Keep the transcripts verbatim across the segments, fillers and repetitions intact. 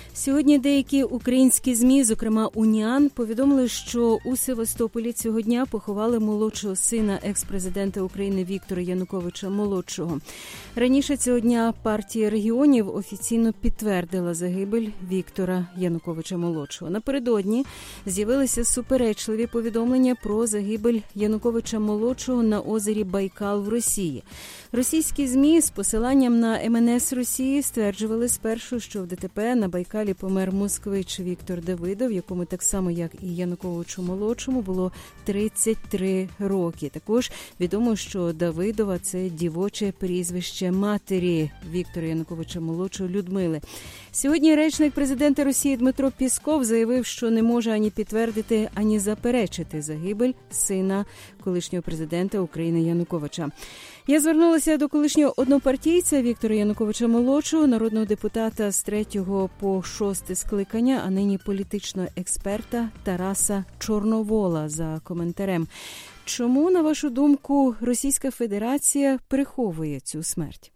Сьогодні деякі українські ЗМІ, зокрема «Уніан», повідомили, що у Севастополі цього дня поховали молодшого сина екс-президента України Віктора Януковича-молодшого. Раніше цього дня партія регіонів офіційно підтвердила загибель Віктора Януковича-молодшого. Напередодні з'явилися суперечливі повідомлення про загибель Януковича-молодшого на озері Байкал в Росії. Російські ЗМІ з посиланням на ем ен ес Росії стверджували спершу, що в де те пе на Байкалі помер москвич Віктор Давидов, якому так само, як і Януковичу-молодшому, було тридцять три роки. Також відомо, що Давидова – це дівоче прізвище матері Віктора Януковича-молодшого Людмили. Сьогодні речник президента Росії Дмитро Пісков заявив, що не може ані підтвердити, ані заперечити загибель сина колишнього президента України Януковича. Я звернулася до колишнього однопартійця Віктора Януковича-молодшого, народного депутата з третього по шосте скликання, а нині політичного експерта Тараса Чорновола за коментарем. Чому, на вашу думку, Російська Федерація приховує цю смерть?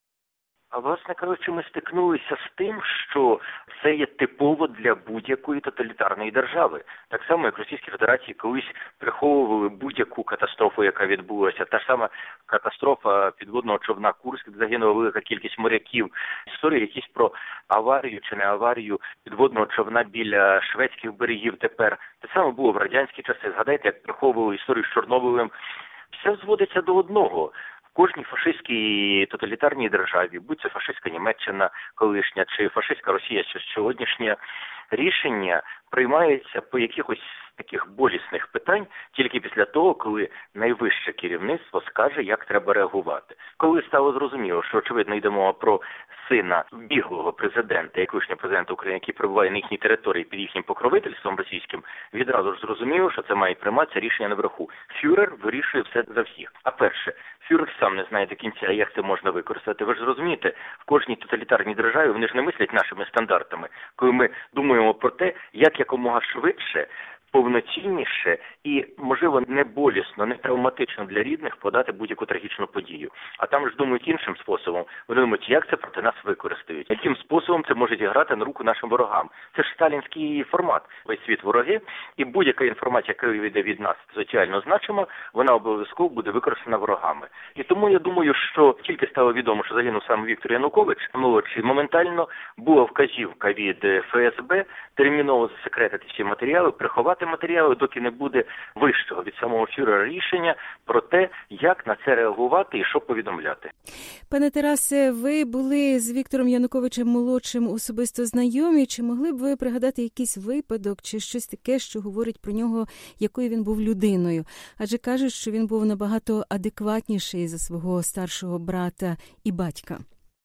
А, власне кажучи, ми стикнулися з тим, що це є типово для будь-якої тоталітарної держави. Так само, як Російській Федерації колись приховували будь-яку катастрофу, яка відбулася. Та ж сама катастрофа підводного човна «Курськ», де загинула велика кількість моряків. Історії якісь про аварію чи не аварію підводного човна біля шведських берегів тепер. Те саме було в радянські часи. Згадайте, як приховували історію з Чорнобилем. Все зводиться до одного. В кожній фашистській тоталітарній державі, будь це фашистська Німеччина колишня, чи фашистська Росія, чи сьогоднішнє, рішення приймаються по якихось таких болісних питань тільки після того, коли найвище керівництво скаже, як треба реагувати. Коли стало зрозуміло, що, очевидно, йде мова про сина біглого президента, як колишнього президента України, який перебуває на їхній території під їхнім покровительством російським, відразу ж зрозуміло, що це має прийматися рішення наверху. Фюрер вирішує все за всіх. А перше, фюрер сам не знає до кінця, як це можна використати. Ви ж розумієте, в кожній тоталітарній державі вони ж не мислять нашими стандартами, коли ми думаємо про те, як якомога швидше, повноцінніше і, можливо, не болісно, не травматично для рідних подати будь-яку трагічну подію. А там ж думають іншим способом. Вони думають, як це проти нас використають, яким способом це може зіграти на руку нашим ворогам. Це ж сталінський формат. Весь світ вороги, і будь-яка інформація, яка йде від нас соціально значима, вона обов'язково буде використана ворогами. І тому я думаю, що тільки стало відомо, що загинув сам Віктор Янукович, молодший, моментально була вказівка від еф ес бе терміново засекретити всі матеріали, приховати матеріали, доки не буде вищого від самого фюрера рішення про те, як на це реагувати і що повідомляти. Пане Тарасе, ви були з Віктором Януковичем-молодшим особисто знайомі. Чи могли б ви пригадати якийсь випадок чи щось таке, що говорить про нього, якою він був людиною? Адже кажуть, що він був набагато адекватніший за свого старшого брата і батька.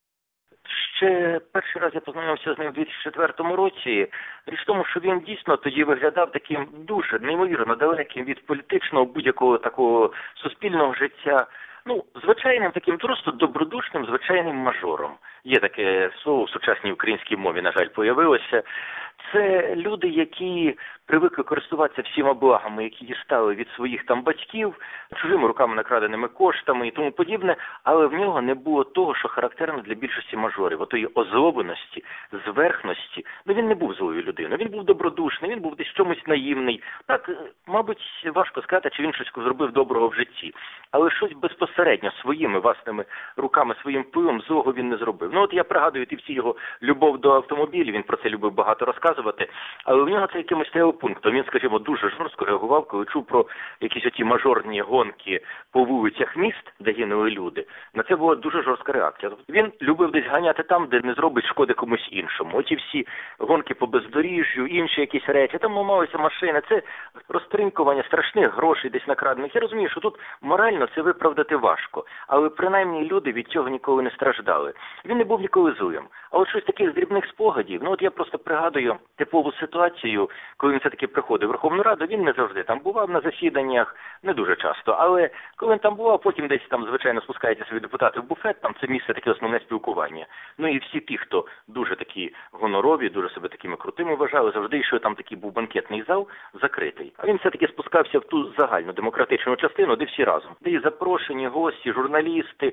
Ще перший раз я познайомився з ним у дві тисячі четвертому році. Річ в тому, що він дійсно тоді виглядав таким дуже неймовірно далеким від політичного будь-якого такого суспільного життя. Ну, звичайним таким просто добродушним, звичайним мажором. Є таке слово в сучасній українській мові, на жаль, появилося. Це люди, які привикли користуватися всіма благами, які дістали від своїх там батьків, чужими руками накраденими коштами і тому подібне, але в нього не було того, що характерно для більшості мажорів, отої озлобленості, зверхності. Ну, він не був злою людиною, він був добродушний, він був десь чомусь наївний. Так, мабуть, важко сказати, чи він щось зробив доброго в житті, але щось безпосередньо своїми власними руками, своїм впливом злого він не зробив. Ну, от я пригадую ті всі його любов до автомобілів, він про це любив багато розказувати, але в нього це якимось стояло пунктом. Він, скажімо, дуже жорстко реагував, коли чув про якісь оті мажорні гонки по вулицях міст, де гинули люди. На це була дуже жорстка реакція. Він любив десь ганяти там, де не зробить шкоди комусь іншому. Оті всі гонки по бездоріжжю, інші якісь речі, там ламалися машини, це розтринкування страшних грошей десь накрадених. Я розумію, що тут морально це виправдати важко, але принаймні люди від цього ніколи не страждали. Він не був ніколи злим. А от щось таких дрібних спогадів, ну от я просто пригадую типову ситуацію, коли він все-таки приходив в Верховну Раду, він не завжди там бував на засіданнях, не дуже часто, але коли він там бував, потім десь там, звичайно, спускається собі депутати в буфет, там це місце таке основне спілкування. Ну і всі ті, хто дуже такі гонорові, дуже себе такими крутими вважали, завжди йшов там такий був банкетний зал закритий. А він все-таки спускався в ту загальну демократичну частину, де всі разом. Де і запрошені гості, журналісти,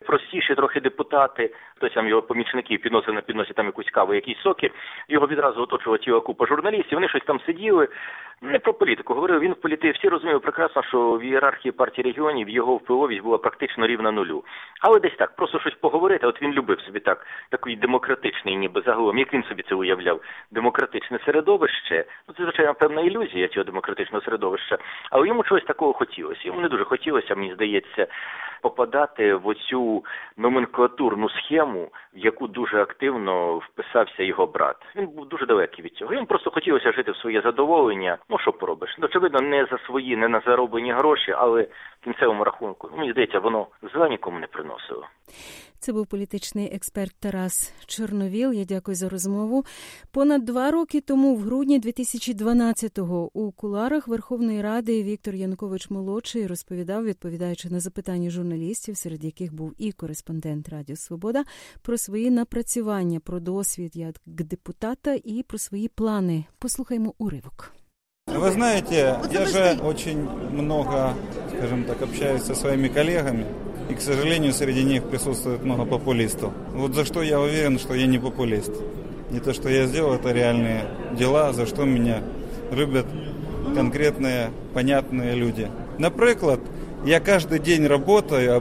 простіші трохи депутати, хтось там його помічники підносив на підносі там якусь каву, якісь соки, його відразу оточувала ціла купа журналістів, вони щось там сиділи, не про політику говорив, він в політиці, всі розуміли прекрасно, що в ієрархії партії регіонів його впливовість була практично рівна нулю. Але десь так, просто щось поговорити, от він любив собі так, такий демократичний, ніби загалом, як він собі це уявляв, демократичне середовище, ну це, звичайно, певна ілюзія цього демократичного середовища, але йому чогось такого хотілося, йому не дуже хотілося, мені здається, попадати в оцю номенклатурну схему, в яку дуже активно вписався його брат. Він був дуже далекий від цього. Йому просто хотілося жити в своє задоволення. Ну, що поробиш? Очевидно, не за свої, не на зароблені гроші, але в кінцевому рахунку, мені здається, воно зла нікому не приносило. Це був політичний експерт Тарас Чорновіл. Я дякую за розмову. Понад два роки тому, в грудні дві тисячі дванадцятого, у кулуарах Верховної Ради Віктор Янукович-молодший розповідав, відповідаючи на запитання журналістів, серед яких був і кореспондент Радіо Свобода, про свої напрацювання, про досвід як депутата і про свої плани. Послухаймо уривок. Вы знаете, я же очень много, скажем так, общаюсь со своими коллегами, и, к сожалению, среди них присутствует много популистов. Вот за что я уверен, что я не популист. Не то, что я сделал, это реальные дела, за что меня любят конкретные, понятные люди. Например, я каждый день работаю,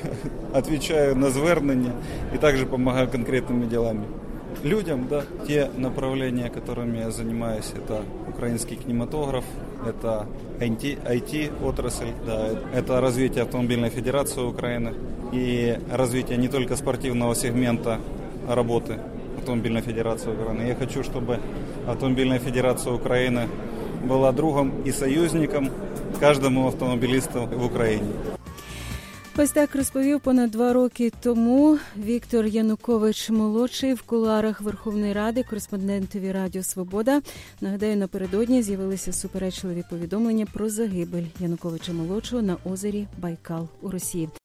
отвечаю на звернення и также помогаю конкретными делами. Людям, да, те направления, которыми я занимаюсь, это украинский кинематограф, это ай ти отрасль, да, это развитие Автомобильной Федерации Украины и развитие не только спортивного сегмента работы Автомобильной Федерации Украины. Я хочу, чтобы Автомобильная Федерация Украины была другом и союзником каждому автомобилисту в Украине. Ось так розповів понад два роки тому Віктор Янукович-молодший в кулуарах Верховної Ради кореспондентові Радіо Свобода. Нагадаю, напередодні з'явилися суперечливі повідомлення про загибель Януковича-молодшого на озері Байкал у Росії.